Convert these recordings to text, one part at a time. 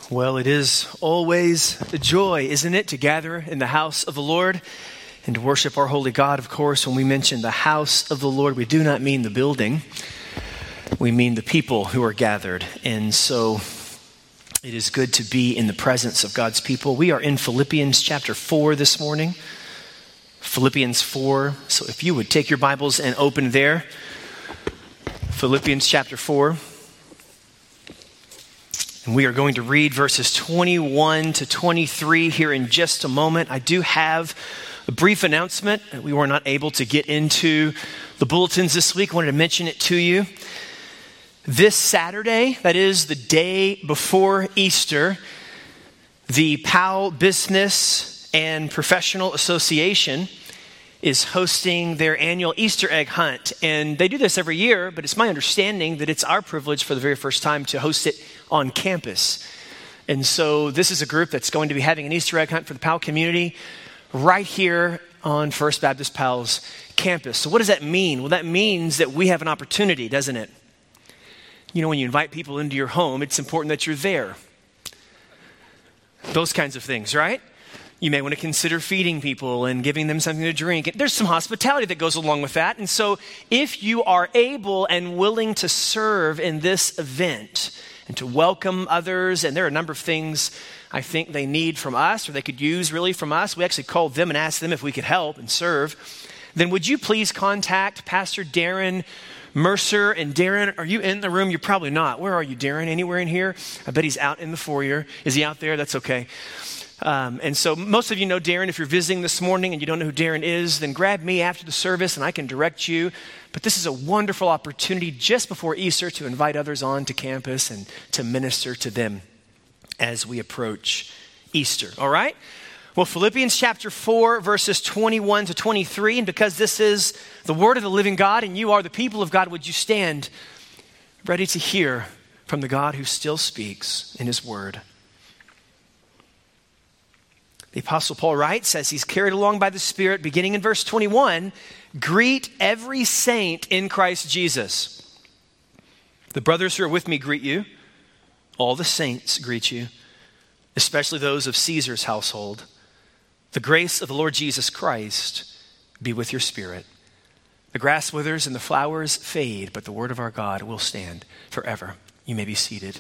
Well, it is always a joy, isn't it, to gather in the house of the Lord and to worship our holy God. Of course, when we mention the house of the Lord, we do not mean the building. We mean the people who are gathered. And so it is good to be in the presence of God's people. We are in Philippians chapter 4 this morning. Philippians 4. So if you would take your Bibles and open there. Philippians chapter 4. And we are going to read verses 21 to 23 here in just a moment. I do have a brief announcement. We were not able to get into the bulletins this week. I wanted to mention it to you. This Saturday, that is the day before Easter, the Powell Business and Professional Association is hosting their annual Easter egg hunt. And they do this every year, but it's my understanding that it's our privilege for the very first time to host it on campus. And so this is a group that's going to be having an Easter egg hunt for the Powell community right here on First Baptist Powell's campus. So what does that mean? Well, that means that we have an opportunity, doesn't it? You know, when you invite people into your home, it's important that you're there. Those kinds of things, right? You may want to consider feeding people and giving them something to drink. There's some hospitality that goes along with that. And so if you are able and willing to serve in this event and to welcome others, and there are a number of things I think they need from us or they could use really from us. We actually called them and asked them if we could help and serve. Then would you please contact Pastor Darren Mercer. And Darren, are you in the room? You're probably not. Where are you, Darren? Anywhere in here? I bet he's out in the foyer. Is he out there? That's okay. And so most of you know Darren. If you're visiting this morning and you don't know who Darren is, then grab me after the service and I can direct you. But this is a wonderful opportunity just before Easter to invite others on to campus and to minister to them as we approach Easter. All right? Well, Philippians chapter 4, verses 21 to 23. And because this is the word of the living God and you are the people of God, would you stand ready to hear from the God who still speaks in his word? The Apostle Paul writes, as he's carried along by the Spirit, beginning in verse 21, greet every saint in Christ Jesus. The brothers who are with me greet you. All the saints greet you, especially those of Caesar's household. The grace of the Lord Jesus Christ be with your spirit. The grass withers and the flowers fade, but the word of our God will stand forever. You may be seated.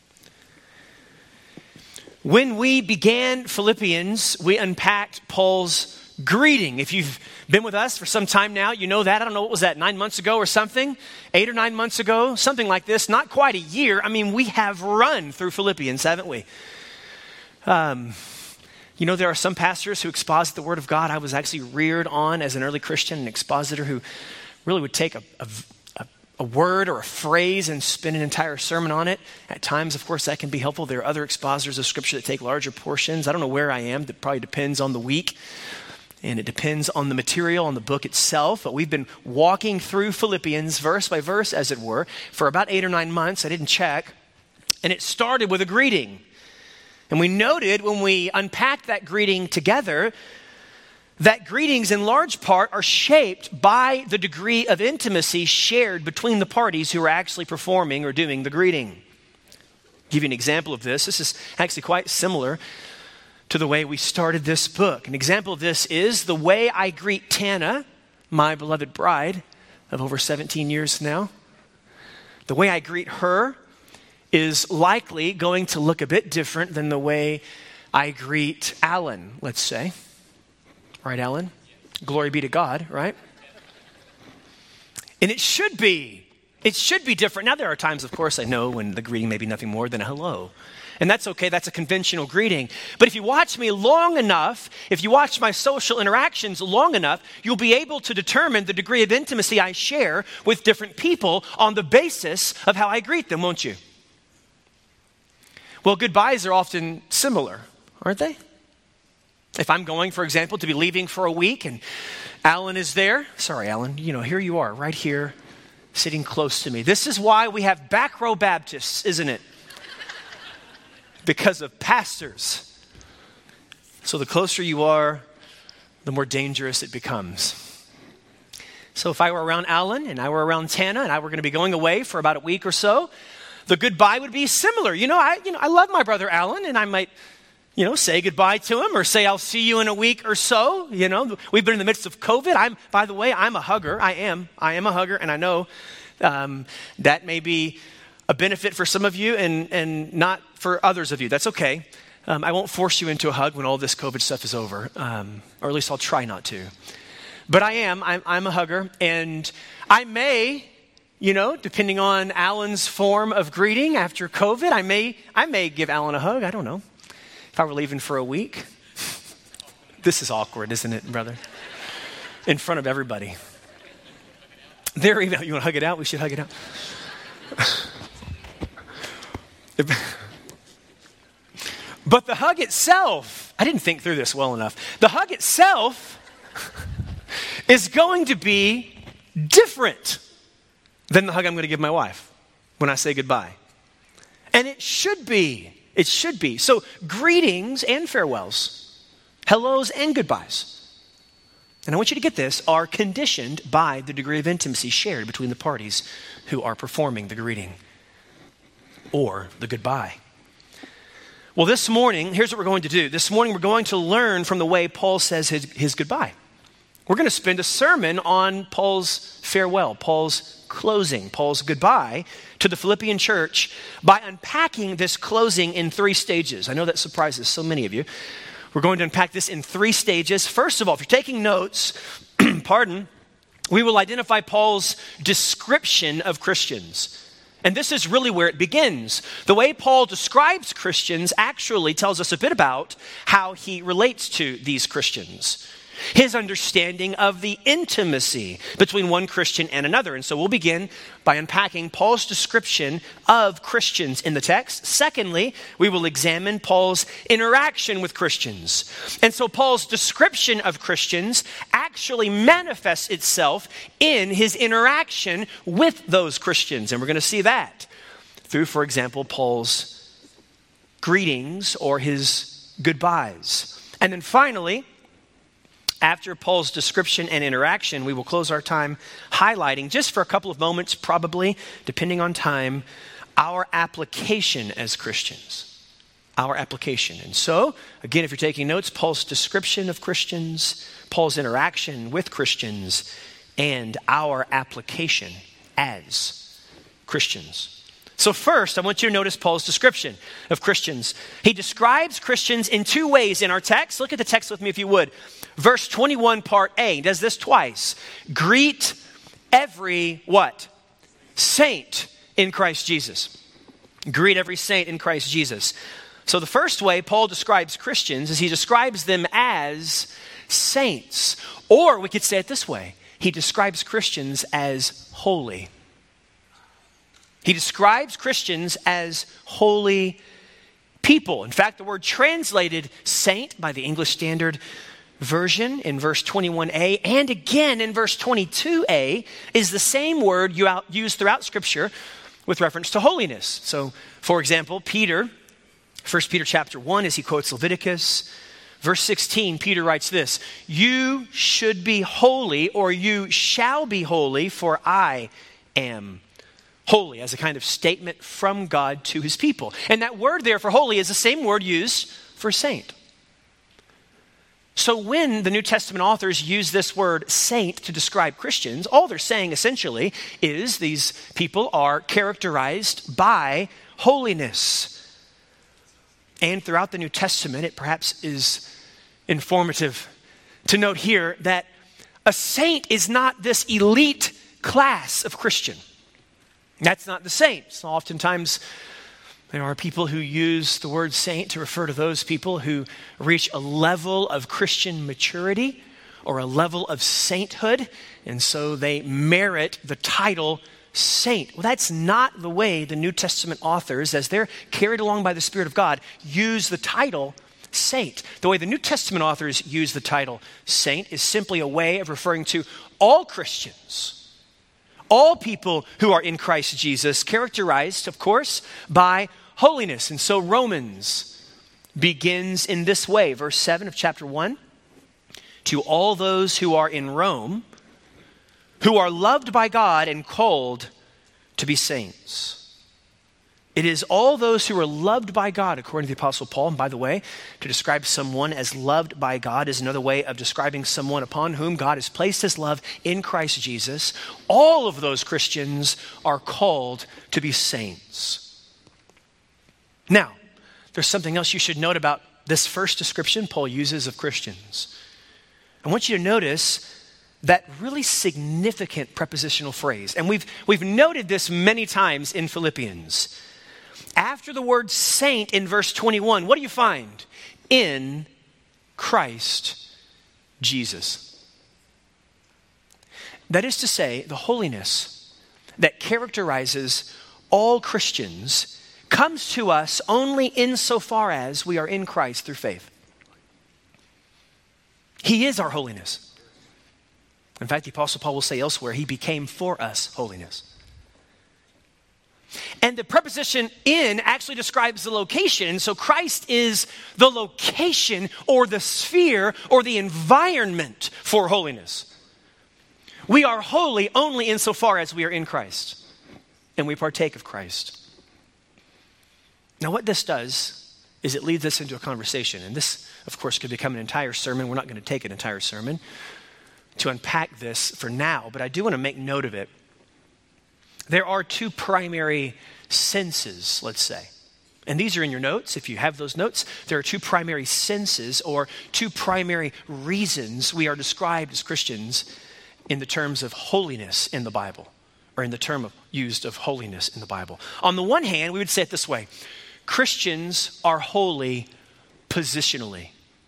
When we began Philippians, we unpacked Paul's greeting. If you've been with us for some time now, you know that. I don't know, what was that, 9 months ago or something? 8 or 9 months ago? Something like this. Not quite a year. I mean, we have run through Philippians, haven't we? You know, there are some pastors who exposit the Word of God. I was actually reared on as an early Christian, an expositor who really would take a word or a phrase and spend an entire sermon on it. At times, of course, that can be helpful. There are other expositors of Scripture that take larger portions. I don't know where I am. That probably depends on the week. And it depends on the material, on the book itself. But we've been walking through Philippians verse by verse, as it were, for about 8 or 9 months. I didn't check. And it started with a greeting. And we noted when we unpacked that greeting together that greetings in large part are shaped by the degree of intimacy shared between the parties who are actually performing or doing the greeting. I'll give you an example of this. This is actually quite similar to the way we started this book. An example of this is the way I greet Tana, my beloved bride of over 17 years now. The way I greet her is likely going to look a bit different than the way I greet Alan, let's say. Right, Alan? Glory be to God, right? And it should be different. Now, there are times, of course, I know when the greeting may be nothing more than a hello. And that's okay. That's a conventional greeting. But if you watch me long enough, if you watch my social interactions long enough, you'll be able to determine the degree of intimacy I share with different people on the basis of how I greet them, won't you? Well, goodbyes are often similar, aren't they? If I'm going, for example, to be leaving for a week and Alan is there. Sorry, Alan, here you are right here sitting close to me. This is why we have back row Baptists, isn't it? Because of pastors. So the closer you are, the more dangerous it becomes. So if I were around Alan and I were around Tana and I were going to be going away for about a week or so, The goodbye would be similar. I love my brother Alan, and I might, say goodbye to him or say I'll see you in a week or so. We've been in the midst of COVID. By the way, I'm a hugger. I am a hugger, and I know that may be a benefit for some of you and not for others of you. That's okay. I won't force you into a hug when all this COVID stuff is over, or at least I'll try not to. But I'm a hugger, and I may, depending on Alan's form of greeting after COVID, I may give Alan a hug. I don't know. If I were leaving for a week. This is awkward, isn't it, brother? In front of everybody. You want to hug it out? We should hug it out. But the hug itself, I didn't think through this well enough. The hug itself is going to be different than the hug I'm going to give my wife when I say goodbye. And it should be. It should be. So greetings and farewells, hellos and goodbyes, and I want you to get this, are conditioned by the degree of intimacy shared between the parties who are performing the greeting or the goodbye. Well, this morning, here's what we're going to do. This morning, we're going to learn from the way Paul says his goodbye. We're going to spend a sermon on Paul's farewell, Paul's closing, Paul's goodbye to the Philippian church by unpacking this closing in 3 stages. I know that surprises so many of you. We're going to unpack this in 3 stages. First of all, if you're taking notes, we will identify Paul's description of Christians. And this is really where it begins. The way Paul describes Christians actually tells us a bit about how he relates to these Christians. His understanding of the intimacy between one Christian and another. And so we'll begin by unpacking Paul's description of Christians in the text. Secondly, we will examine Paul's interaction with Christians. And so Paul's description of Christians actually manifests itself in his interaction with those Christians. And we're going to see that through, for example, Paul's greetings or his goodbyes. And then finally, after Paul's description and interaction, we will close our time highlighting, just for a couple of moments probably, depending on time, our application as Christians. Our application. And so, again, if you're taking notes, Paul's description of Christians, Paul's interaction with Christians, and our application as Christians. So first, I want you to notice Paul's description of Christians. He describes Christians in 2 ways in our text. Look at the text with me if you would. Verse 21, part A, does this twice. Greet every what? Saint in Christ Jesus. Greet every saint in Christ Jesus. So the first way Paul describes Christians is he describes them as saints. Or we could say it this way. He describes Christians as holy. He describes Christians as holy people. In fact, the word translated saint by the English Standard Version in verse 21a and again in verse 22a is the same word used throughout Scripture with reference to holiness. So, for example, Peter, 1 Peter chapter 1, as he quotes Leviticus, verse 16, Peter writes this, "You should be holy, or you shall be holy, for I am holy," as a kind of statement from God to his people. And that word there for holy is the same word used for saint. So when the New Testament authors use this word saint to describe Christians, all they're saying essentially is these people are characterized by holiness. And throughout the New Testament, it perhaps is informative to note here that a saint is not this elite class of Christian. That's not the saints. Oftentimes, there are people who use the word saint to refer to those people who reach a level of Christian maturity or a level of sainthood, and so they merit the title saint. Well, that's not the way the New Testament authors, as they're carried along by the Spirit of God, use the title saint. The way the New Testament authors use the title saint is simply a way of referring to all Christians, all people who are in Christ Jesus, characterized, of course, by holiness. And so Romans begins in this way, verse 7 of chapter 1. "To all those who are in Rome, who are loved by God and called to be saints." It is all those who are loved by God, according to the Apostle Paul. And by the way, to describe someone as loved by God is another way of describing someone upon whom God has placed his love in Christ Jesus. All of those Christians are called to be saints. Now, there's something else you should note about this first description Paul uses of Christians. I want you to notice that really significant prepositional phrase. And we've noted this many times in Philippians. After the word saint in verse 21, what do you find? In Christ Jesus. That is to say, the holiness that characterizes all Christians comes to us only insofar as we are in Christ through faith. He is our holiness. In fact, the Apostle Paul will say elsewhere, he became for us holiness. And the preposition in actually describes the location. So Christ is the location or the sphere or the environment for holiness. We are holy only insofar as we are in Christ and we partake of Christ. Now what this does is it leads us into a conversation. And this, of course, could become an entire sermon. We're not going to take an entire sermon to unpack this for now, but I do want to make note of it. There are two primary senses, let's say. And these are in your notes. If you have those notes, there are two primary senses or two primary reasons we are described as Christians in the terms of holiness in the Bible, or in the term used of holiness in the Bible. On the one hand, we would say it this way. Christians are holy positionally.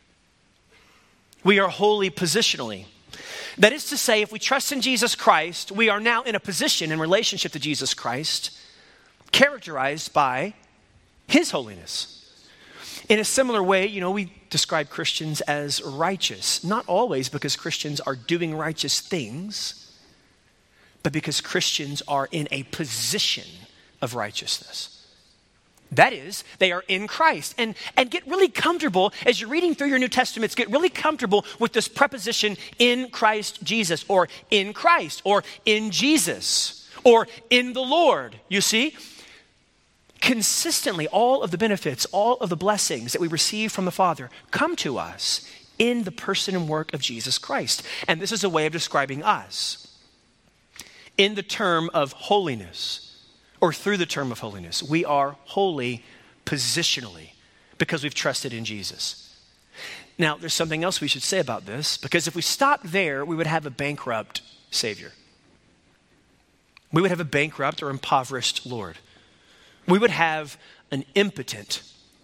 We are holy positionally. That is to say, if we trust in Jesus Christ, we are now in a position in relationship to Jesus Christ characterized by his holiness. In a similar way, we describe Christians as righteous, not always because Christians are doing righteous things, but because Christians are in a position of righteousness. That is, they are in Christ. And get really comfortable, as you're reading through your New Testaments, get really comfortable with this preposition in Christ Jesus, or in Christ, or in Jesus, or in the Lord. You see? Consistently, all of the benefits, all of the blessings that we receive from the Father come to us in the person and work of Jesus Christ. And this is a way of describing us. In the term of holiness, or through the term of holiness, we are holy positionally because we've trusted in Jesus. Now, there's something else we should say about this, because if we stop there, we would have a bankrupt Savior. We would have a bankrupt or impoverished Lord. We would have an impotent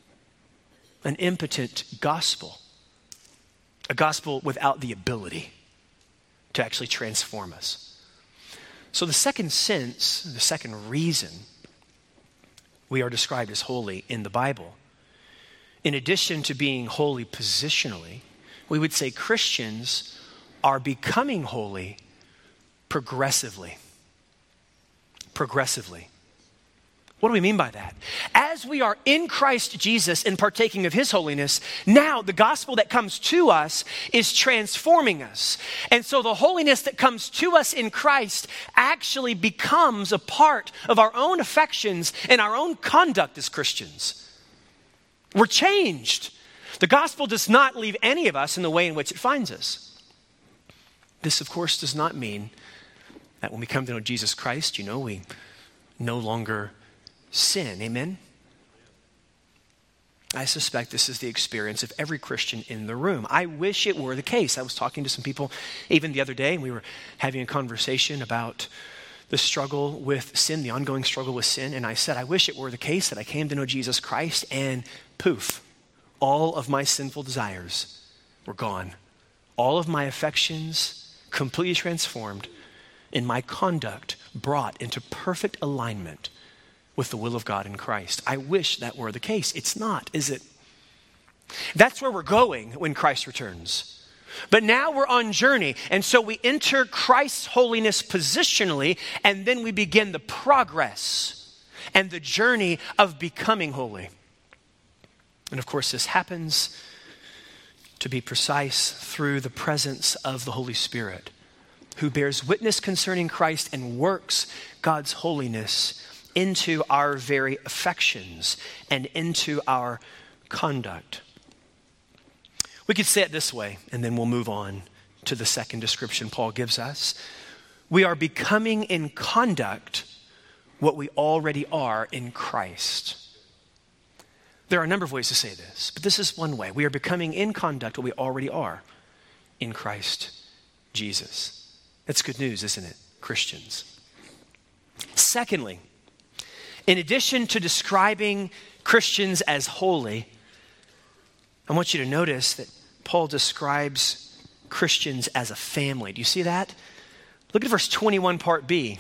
gospel, a gospel without the ability to actually transform us. So the second sense, the second reason we are described as holy in the Bible, in addition to being holy positionally, we would say Christians are becoming holy progressively. Progressively. What do we mean by that? As we are in Christ Jesus and partaking of his holiness, now the gospel that comes to us is transforming us. And so the holiness that comes to us in Christ actually becomes a part of our own affections and our own conduct as Christians. We're changed. The gospel does not leave any of us in the way in which it finds us. This, of course, does not mean that when we come to know Jesus Christ, we no longer sin. Amen? I suspect this is the experience of every Christian in the room. I wish it were the case. I was talking to some people even the other day, and we were having a conversation about the struggle with sin, the ongoing struggle with sin. And I said, I wish it were the case that I came to know Jesus Christ and poof, all of my sinful desires were gone. All of my affections completely transformed, and my conduct brought into perfect alignment with the will of God in Christ. I wish that were the case. It's not, is it? That's where we're going when Christ returns. But now we're on journey, and so we enter Christ's holiness positionally, and then we begin the progress and the journey of becoming holy. And of course, this happens, to be precise, through the presence of the Holy Spirit, who bears witness concerning Christ and works God's holiness into our very affections and into our conduct. We could say it this way, and then we'll move on to the second description Paul gives us. We are becoming in conduct what we already are in Christ. There are a number of ways to say this, but this is one way. We are becoming in conduct what we already are in Christ Jesus. That's good news, isn't it, Christians? Secondly, in addition to describing Christians as holy, I want you to notice that Paul describes Christians as a family. Do you see that? Look at verse 21, part B.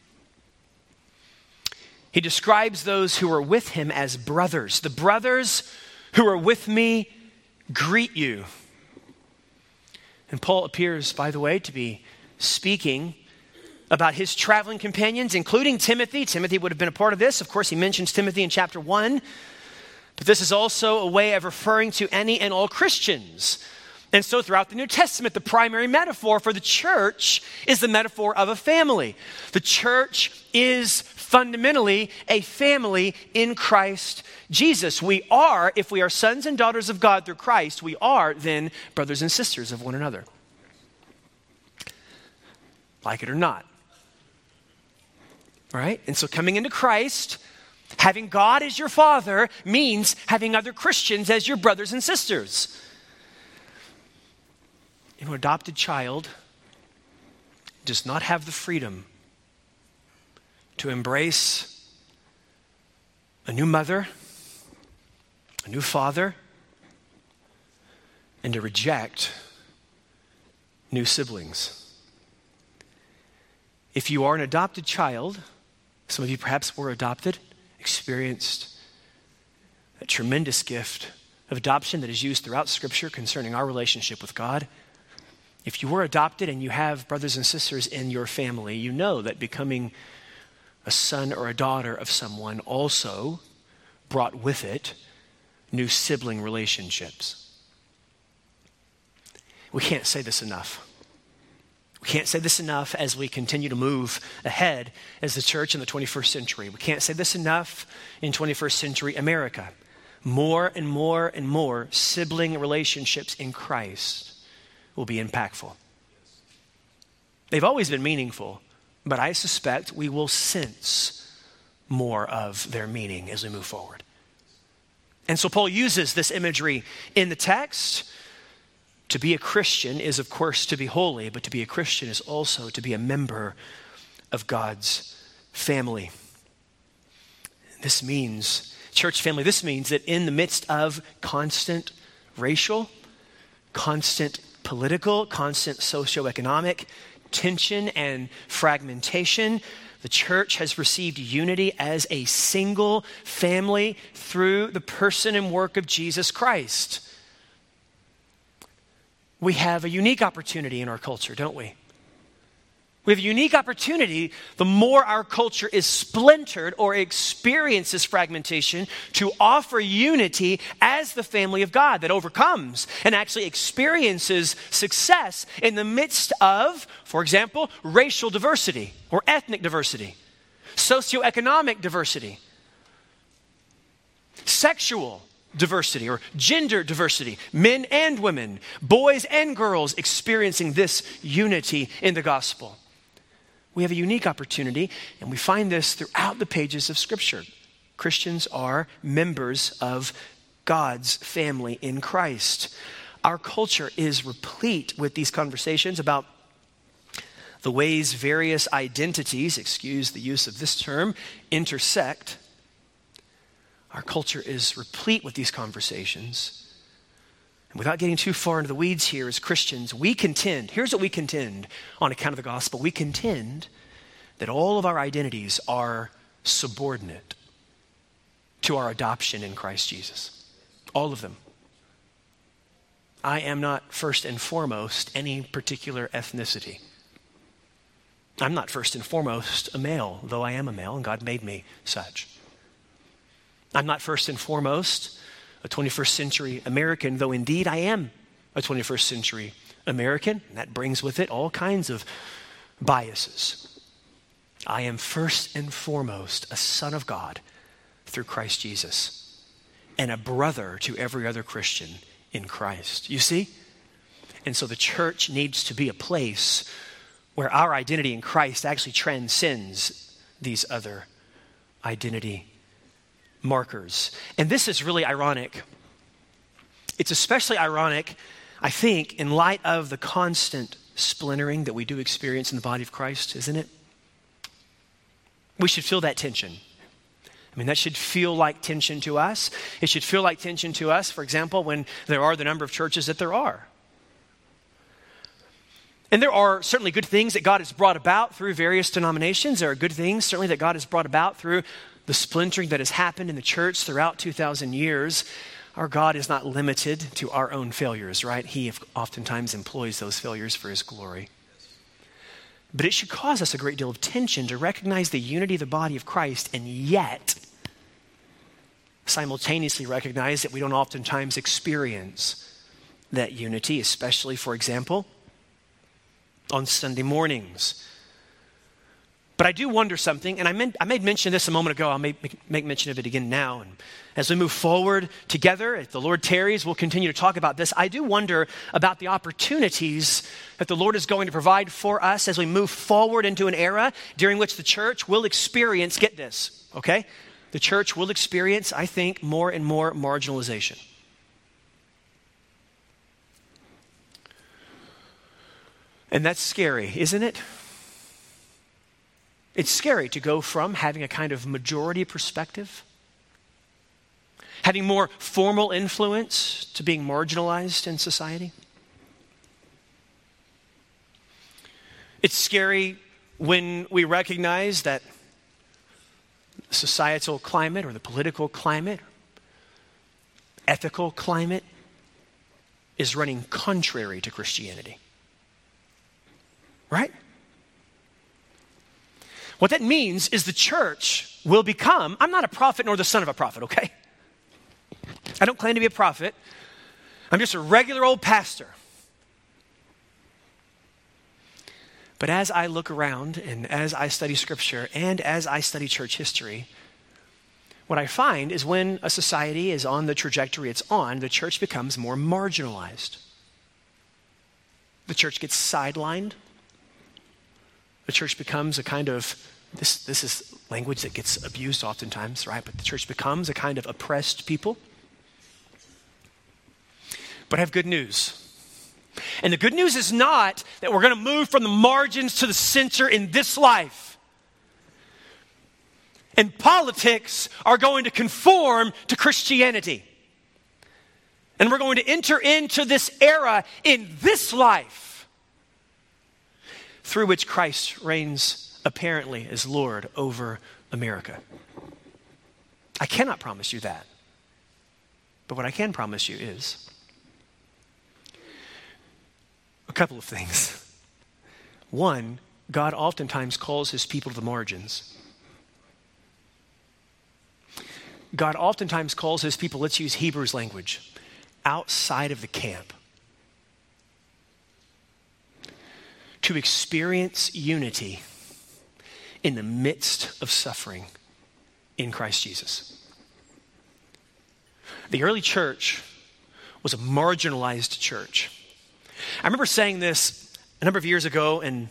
He describes those who are with him as brothers. The brothers who are with me greet you. And Paul appears, by the way, to be speaking about his traveling companions, including Timothy. Timothy would have been a part of this. Of course, he mentions Timothy in chapter 1. But this is also a way of referring to any and all Christians. And so throughout the New Testament, the primary metaphor for the church is the metaphor of a family. The church is fundamentally a family in Christ Jesus. We are, if we are sons and daughters of God through Christ, we are then brothers and sisters of one another. Like it or not. Right? And so coming into Christ, having God as your father means having other Christians as your brothers and sisters. An adopted child does not have the freedom to embrace a new mother, a new father, and to reject new siblings. If you are an adopted child, some of you perhaps were adopted, experienced a tremendous gift of adoption that is used throughout Scripture concerning our relationship with God. If you were adopted and you have brothers and sisters in your family, you know that becoming a son or a daughter of someone also brought with it new sibling relationships. We can't say this enough. We can't say this enough as we continue to move ahead as the church in the 21st century. We can't say this enough in 21st century America. More and more and more sibling relationships in Christ will be impactful. They've always been meaningful, but I suspect we will sense more of their meaning as we move forward. And so Paul uses this imagery in the text. To be a Christian is, of course, to be holy, but to be a Christian is also to be a member of God's family. This means, church family, this means that in the midst of constant racial, constant political, constant socioeconomic tension and fragmentation, the church has received unity as a single family through the person and work of Jesus Christ. We have a unique opportunity in our culture, don't we? We have a unique opportunity, the more our culture is splintered or experiences fragmentation, to offer unity as the family of God that overcomes and actually experiences success in the midst of, for example, racial diversity or ethnic diversity, socioeconomic diversity, sexual diversity or gender diversity, men and women, boys and girls experiencing this unity in the gospel. We have a unique opportunity, and we find this throughout the pages of Scripture. Christians are members of God's family in Christ. Our culture is replete with these conversations about the ways various identities, excuse the use of this term, intersect. Our culture is replete with these conversations. And without getting too far into the weeds here, as Christians, we contend, here's what we contend on account of the gospel. We contend that all of our identities are subordinate to our adoption in Christ Jesus. All of them. I am not first and foremost any particular ethnicity. I'm not first and foremost a male, though I am a male and God made me such. I'm not first and foremost a 21st century American, though indeed I am a 21st century American, and that brings with it all kinds of biases. I am first and foremost a son of God through Christ Jesus, and a brother to every other Christian in Christ. You see? And so the church needs to be a place where our identity in Christ actually transcends these other identity markers. And this is really ironic. It's especially ironic, I think, in light of the constant splintering that we do experience in the body of Christ, isn't it? We should feel that tension. I mean, that should feel like tension to us. It should feel like tension to us, for example, when there are the number of churches that there are. And there are certainly good things that God has brought about through various denominations. There are good things, certainly, that God has brought about through the splintering that has happened in the church throughout 2,000 years. Our God is not limited to our own failures, right? He oftentimes employs those failures for his glory. But it should cause us a great deal of tension to recognize the unity of the body of Christ and yet simultaneously recognize that we don't oftentimes experience that unity, especially, for example, on Sunday mornings. But I do wonder something, and I made mention of this a moment ago. I'll make mention of it again now. And as we move forward together, if the Lord tarries, we'll continue to talk about this. I do wonder about the opportunities that the Lord is going to provide for us as we move forward into an era during which the church will experience, get this, okay? The church will experience, I think, more and more marginalization. And that's scary, isn't it? It's scary to go from having a kind of majority perspective, having more formal influence, to being marginalized in society. It's scary when we recognize that the societal climate or the political climate, ethical climate is running contrary to Christianity. Right? What that means is the church will become, I'm not a prophet nor the son of a prophet, okay? I don't claim to be a prophet. I'm just a regular old pastor. But as I look around and as I study scripture and as I study church history, what I find is when a society is on the trajectory it's on, the church becomes more marginalized. The church gets sidelined. The church becomes a kind of, this is language that gets abused oftentimes, right? But the church becomes a kind of oppressed people. But I have good news. And the good news is not that we're going to move from the margins to the center in this life. And politics are going to conform to Christianity. And we're going to enter into this era in this life through which Christ reigns apparently as Lord over America. I cannot promise you that. But what I can promise you is a couple of things. One, God oftentimes calls his people to the margins. God oftentimes calls his people, let's use Hebrews language, outside of the camp, to experience unity in the midst of suffering in Christ Jesus. The early church was a marginalized church. I remember saying this a number of years ago, and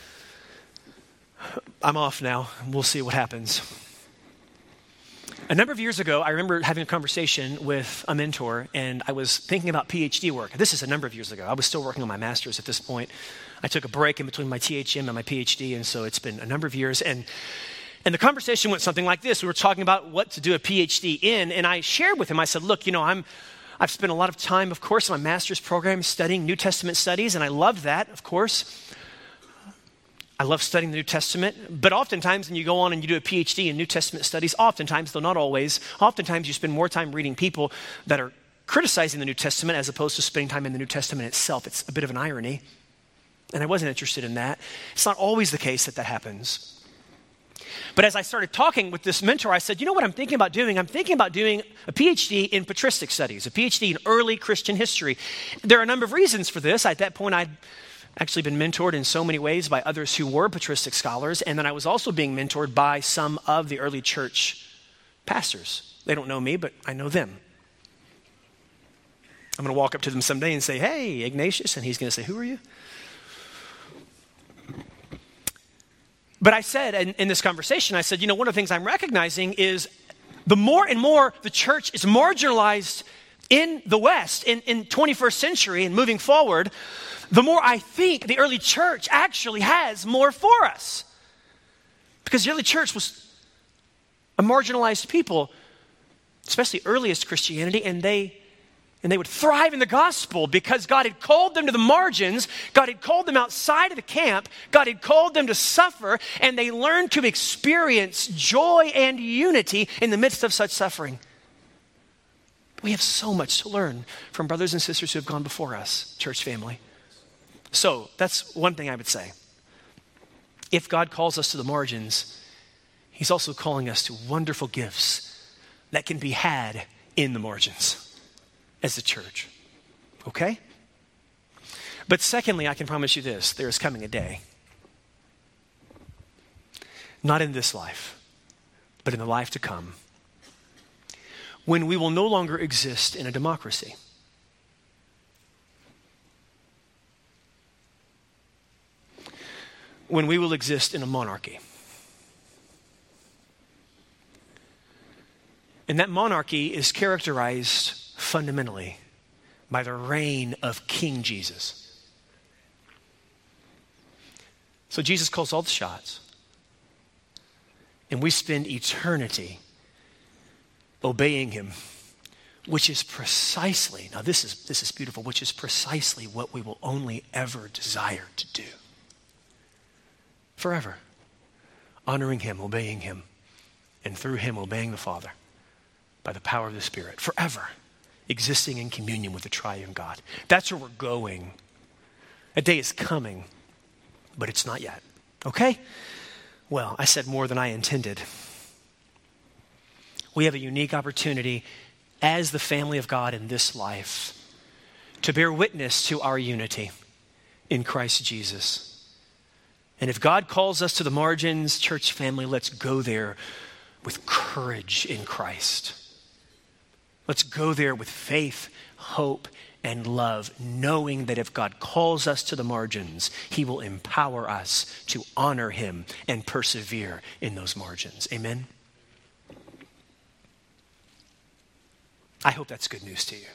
I'm off now. We'll see what happens. A number of years ago, I remember having a conversation with a mentor, and I was thinking about PhD work. This is a number of years ago. I was still working on my master's at this point. I took a break in between my THM and my PhD, and so it's been a number of years. And the conversation went something like this. We were talking about what to do a PhD in, and I shared with him, I said, look, I've spent a lot of time, of course, in my master's program studying New Testament studies, and I love that, of course. I love studying the New Testament, but oftentimes when you go on and you do a PhD in New Testament studies, oftentimes, though not always, oftentimes you spend more time reading people that are criticizing the New Testament as opposed to spending time in the New Testament itself. It's a bit of an irony, and I wasn't interested in that. It's not always the case that happens. But as I started talking with this mentor, I said, you know what I'm thinking about doing? I'm thinking about doing a PhD in patristic studies, a PhD in early Christian history. There are a number of reasons for this. At that point, actually been mentored in so many ways by others who were patristic scholars, and then I was also being mentored by some of the early church pastors. They don't know me, but I know them. I'm going to walk up to them someday and say, "Hey, Ignatius," and he's going to say, "Who are you?" But I said, in this conversation, I said, one of the things I'm recognizing is the more and more the church is marginalized in the West, in 21st century and moving forward, the more I think the early church actually has more for us. Because the early church was a marginalized people, especially earliest Christianity, and they would thrive in the gospel because God had called them to the margins. God had called them outside of the camp. God had called them to suffer, and they learned to experience joy and unity in the midst of such suffering. We have so much to learn from brothers and sisters who have gone before us, church family. So that's one thing I would say. If God calls us to the margins, he's also calling us to wonderful gifts that can be had in the margins as the church. Okay? But secondly, I can promise you this, there is coming a day, not in this life, but in the life to come, when we will no longer exist in a democracy. When we will exist in a monarchy. And that monarchy is characterized fundamentally by the reign of King Jesus. So Jesus calls all the shots. And we spend eternity obeying him, which is precisely, now this is beautiful, which is precisely what we will only ever desire to do. Forever. Honoring him, obeying him, and through him obeying the Father by the power of the Spirit. Forever. Existing in communion with the triune God. That's where we're going. A day is coming, but it's not yet. Okay? Well, I said more than I intended. We have a unique opportunity as the family of God in this life to bear witness to our unity in Christ Jesus. And if God calls us to the margins, church family, let's go there with courage in Christ. Let's go there with faith, hope, and love, knowing that if God calls us to the margins, he will empower us to honor him and persevere in those margins. Amen? I hope that's good news to you.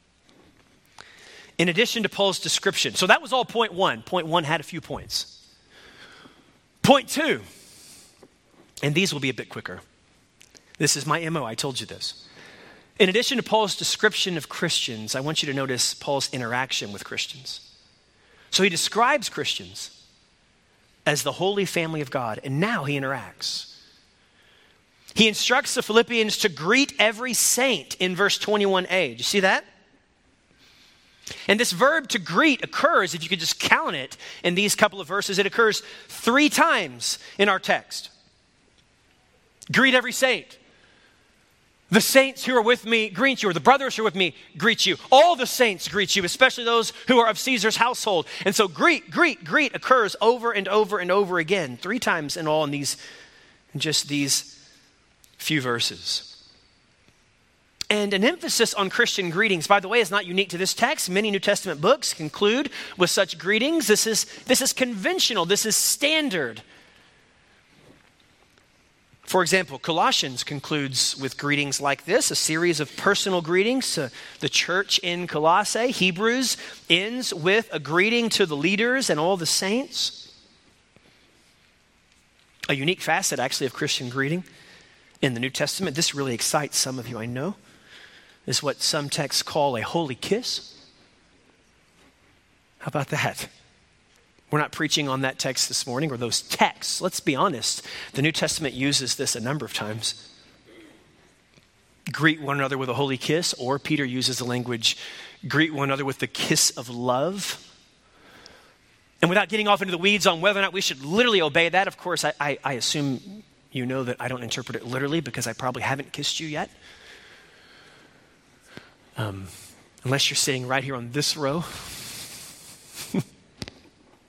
In addition to Paul's description, so that was all point one. Point one had a few points. Point two, and these will be a bit quicker. This is my MO, I told you this. In addition to Paul's description of Christians, I want you to notice Paul's interaction with Christians. So he describes Christians as the holy family of God, and now he interacts. He instructs the Philippians to greet every saint in verse 21a. Do you see that? And this verb to greet occurs, if you could just count it in these couple of verses, it occurs 3 times in our text. Greet every saint. The saints who are with me greet you, or the brothers who are with me greet you. All the saints greet you, especially those who are of Caesar's household. And so greet occurs over and over and over again, 3 times in all in just these few verses. And an emphasis on Christian greetings, by the way, is not unique to this text. Many New Testament books conclude with such greetings. This is conventional. This is standard. For example, Colossians concludes with greetings like this, a series of personal greetings to the church in Colossae. Hebrews ends with a greeting to the leaders and all the saints. A unique facet, actually, of Christian greeting in the New Testament. This really excites some of you, I know. Is what some texts call a holy kiss. How about that? We're not preaching on that text this morning, or those texts. Let's be honest. The New Testament uses this a number of times. Greet one another with a holy kiss, or Peter uses the language, greet one another with the kiss of love. And without getting off into the weeds on whether or not we should literally obey that, of course, I assume you know that I don't interpret it literally because I probably haven't kissed you yet. Unless you're sitting right here on this row.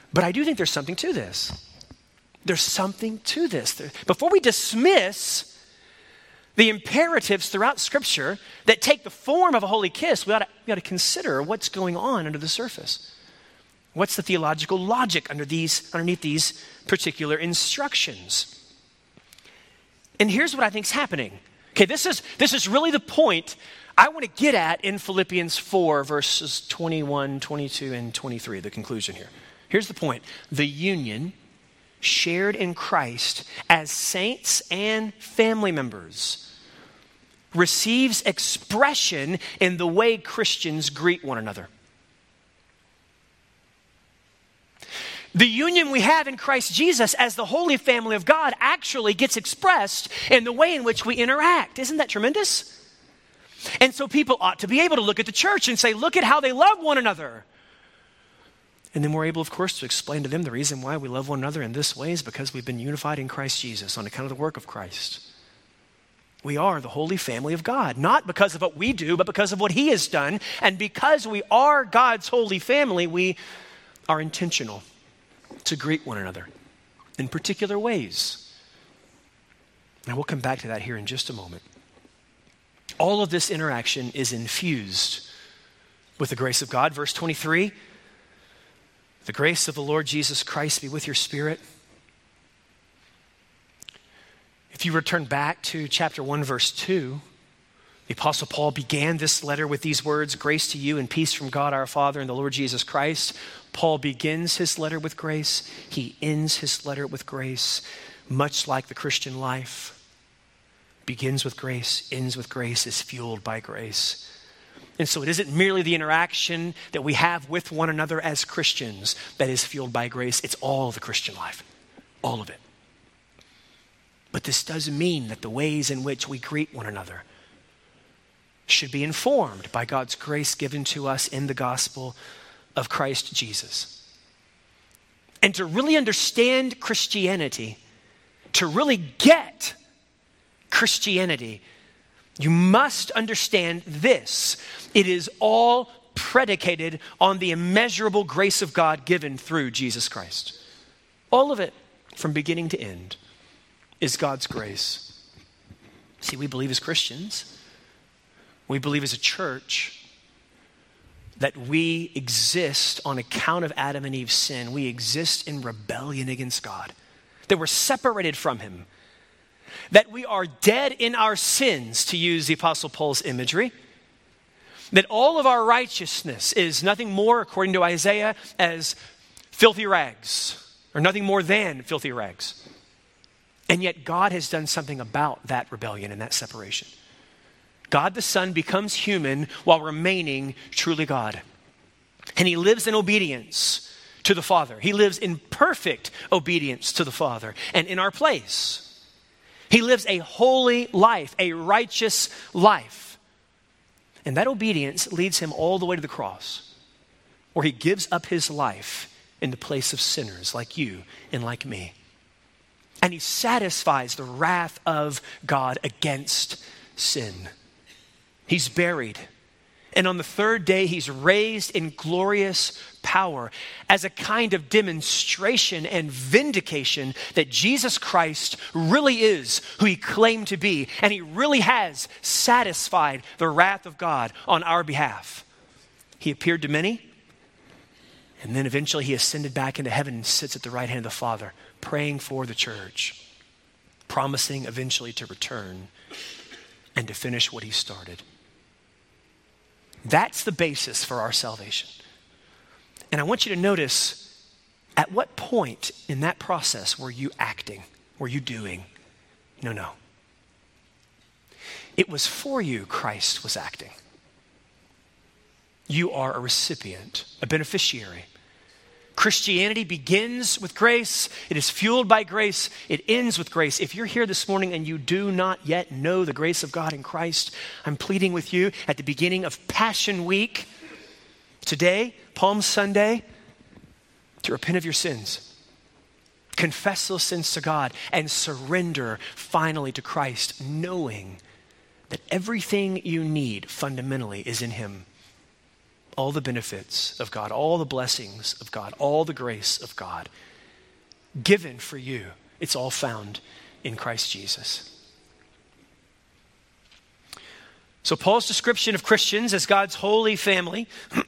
But I do think there's something to this. There's something to this. Before we dismiss the imperatives throughout Scripture that take the form of a holy kiss, we ought to consider what's going on under the surface. What's the theological logic underneath these particular instructions? And here's what I think is happening. Okay, this is really the point I want to get at in Philippians 4, verses 21, 22, and 23, the conclusion here. Here's the point. The union shared in Christ as saints and family members receives expression in the way Christians greet one another. The union we have in Christ Jesus as the holy family of God actually gets expressed in the way in which we interact. Isn't that tremendous? And so people ought to be able to look at the church and say, look at how they love one another. And then we're able, of course, to explain to them the reason why we love one another in this way is because we've been unified in Christ Jesus on account of the work of Christ. We are the holy family of God, not because of what we do, but because of what he has done. And because we are God's holy family, we are intentional to greet one another in particular ways. And we'll come back to that here in just a moment. All of this interaction is infused with the grace of God. Verse 23, the grace of the Lord Jesus Christ be with your spirit. If you return back to chapter 1, verse 2, the Apostle Paul began this letter with these words, grace to you and peace from God our Father and the Lord Jesus Christ. Paul begins his letter with grace. He ends his letter with grace, much like the Christian life. Begins with grace, ends with grace, is fueled by grace. And so it isn't merely the interaction that we have with one another as Christians that is fueled by grace. It's all the Christian life, all of it. But this does mean that the ways in which we greet one another should be informed by God's grace given to us in the gospel of Christ Jesus. And to really understand Christianity, to really get Christianity, you must understand this. It is all predicated on the immeasurable grace of God given through Jesus Christ. All of it, from beginning to end, is God's grace. See, we believe as Christians, we believe as a church that we exist on account of Adam and Eve's sin. We exist in rebellion against God, that we're separated from him, that we are dead in our sins, to use the Apostle Paul's imagery, that all of our righteousness is nothing more, according to Isaiah, as filthy rags, or nothing more than filthy rags. And yet God has done something about that rebellion and that separation. God the Son becomes human while remaining truly God. And he lives in obedience to the Father. He lives in perfect obedience to the Father. And in our place, he lives a holy life, a righteous life. And that obedience leads him all the way to the cross, where he gives up his life in the place of sinners like you and like me. And he satisfies the wrath of God against sin. He's buried. And on the third day, he's raised in glorious power as a kind of demonstration and vindication that Jesus Christ really is who he claimed to be. And he really has satisfied the wrath of God on our behalf. He appeared to many. And then eventually he ascended back into heaven and sits at the right hand of the Father, praying for the church, promising eventually to return and to finish what he started. That's the basis for our salvation. And I want you to notice, at what point in that process were you acting? Were you doing? No. It was for you Christ was acting. You are a recipient, a beneficiary. Christianity begins with grace. It is fueled by grace. It ends with grace. If you're here this morning and you do not yet know the grace of God in Christ, I'm pleading with you at the beginning of Passion Week, today, Palm Sunday, to repent of your sins. Confess those sins to God and surrender finally to Christ, knowing that everything you need fundamentally is in him. all the benefits of God, all the blessings of God, all the grace of God given for you. It's all found in Christ Jesus. So Paul's description of Christians as God's holy family,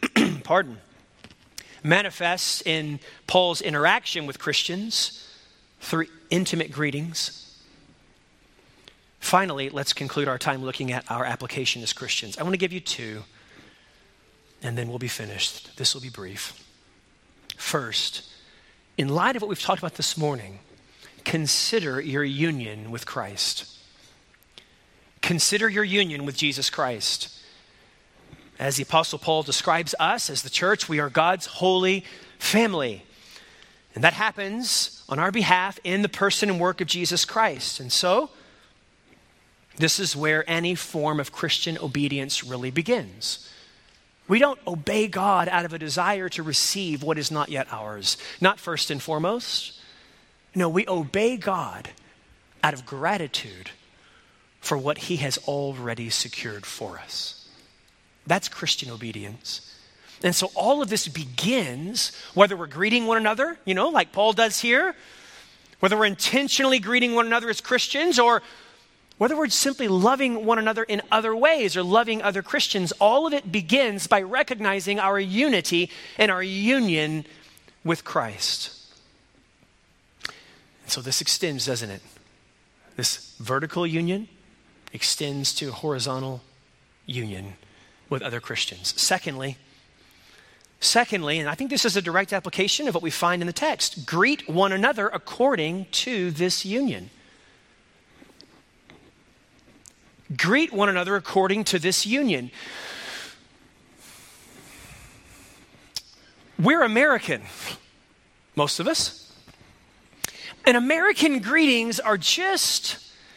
manifests in Paul's interaction with Christians through intimate greetings. Finally, let's conclude our time looking at our application as Christians. I want to give you two, and then we'll be finished. This will be brief. First, in light of what we've talked about this morning, consider your union with Christ. Consider your union with Jesus Christ. As the Apostle Paul describes us as the church, we are God's holy family. And that happens on our behalf in the person and work of Jesus Christ. And so, this is where any form of Christian obedience really begins. We don't obey God out of a desire to receive what is not yet ours. Not first and foremost. No, we obey God out of gratitude for what he has already secured for us. That's Christian obedience. And so all of this begins, whether we're greeting one another, like Paul does here, whether we're intentionally greeting one another as Christians, or whether we're simply loving one another in other ways or loving other Christians, all of it begins by recognizing our unity and our union with Christ. And so this extends, doesn't it? This vertical union extends to horizontal union with other Christians. Secondly, and I think this is a direct application of what we find in the text, greet one another according to this union. Greet one another according to this union. We're American, most of us. And American greetings are just,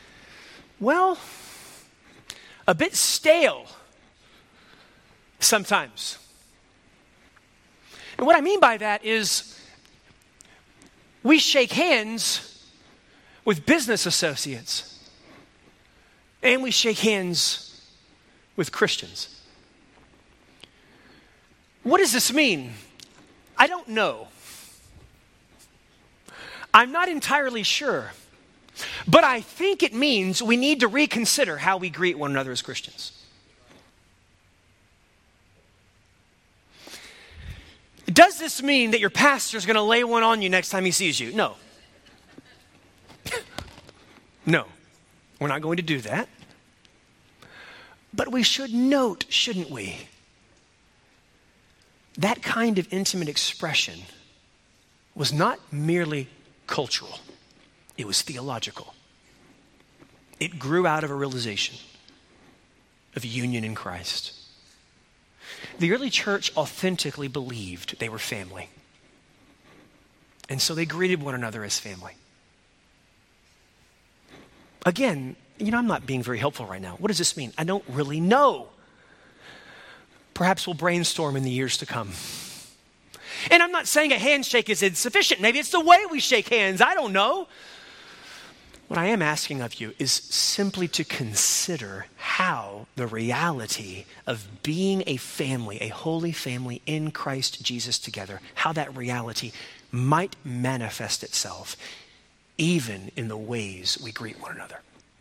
a bit stale sometimes. And what I mean by that is we shake hands with business associates and we shake hands with Christians. What does this mean? I don't know. I'm not entirely sure. But I think it means we need to reconsider how we greet one another as Christians. Does this mean that your pastor is going to lay one on you next time he sees you? No. No, we're not going to do that. But we should note, shouldn't we? That kind of intimate expression was not merely cultural. It was theological. It grew out of a realization of union in Christ. The early church authentically believed they were family. And so they greeted one another as family. Again, I'm not being very helpful right now. What does this mean? I don't really know. Perhaps we'll brainstorm in the years to come. And I'm not saying a handshake is insufficient. Maybe it's the way we shake hands. I don't know. What I am asking of you is simply to consider how the reality of being a family, a holy family in Christ Jesus together, how that reality might manifest itself even in the ways we greet one another.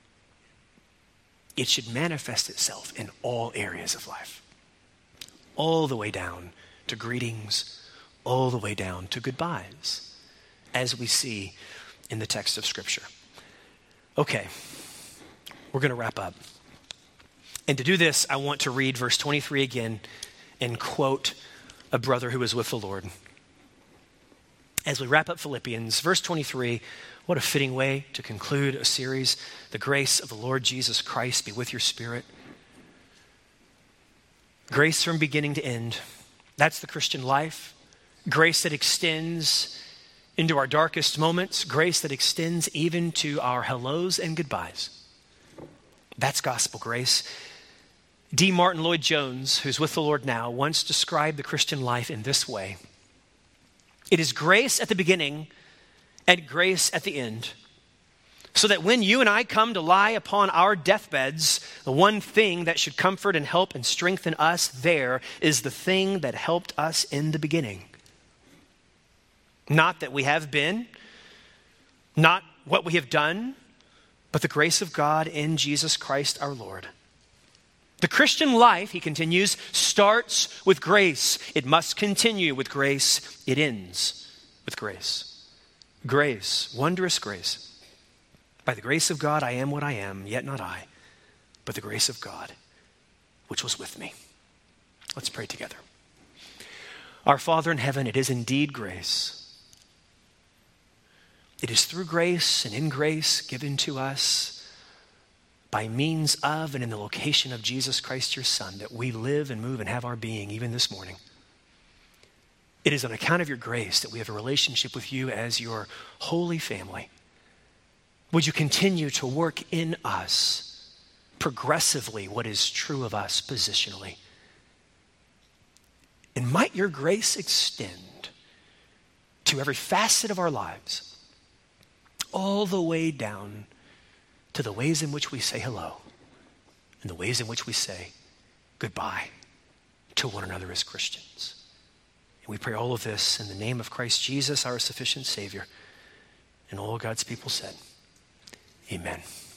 It should manifest itself in all areas of life, all the way down to greetings, all the way down to goodbyes, as we see in the text of Scripture. Okay, we're going to wrap up. And to do this, I want to read verse 23 again and quote a brother who was with the Lord. As we wrap up Philippians, verse 23, what a fitting way to conclude a series. The grace of the Lord Jesus Christ be with your spirit. Grace from beginning to end. That's the Christian life. Grace that extends into our darkest moments. Grace that extends even to our hellos and goodbyes. That's gospel grace. D. Martin Lloyd-Jones, who's with the Lord now, once described the Christian life in this way. It is grace at the beginning and grace at the end. So that when you and I come to lie upon our deathbeds, the one thing that should comfort and help and strengthen us there is the thing that helped us in the beginning. Not that we have been, not what we have done, but the grace of God in Jesus Christ our Lord. The Christian life, he continues, starts with grace. It must continue with grace. It ends with grace. Grace, wondrous grace. By the grace of God, I am what I am, yet not I, but the grace of God, which was with me. Let's pray together. Our Father in heaven, it is indeed grace. It is through grace and in grace given to us by means of and in the location of Jesus Christ, your Son, that we live and move and have our being even this morning. It is on account of your grace that we have a relationship with you as your holy family. Would you continue to work in us progressively what is true of us positionally? And might your grace extend to every facet of our lives, all the way down to the ways in which we say hello and the ways in which we say goodbye to one another as Christians. And we pray all of this in the name of Christ Jesus, our sufficient Savior. And all God's people said, amen.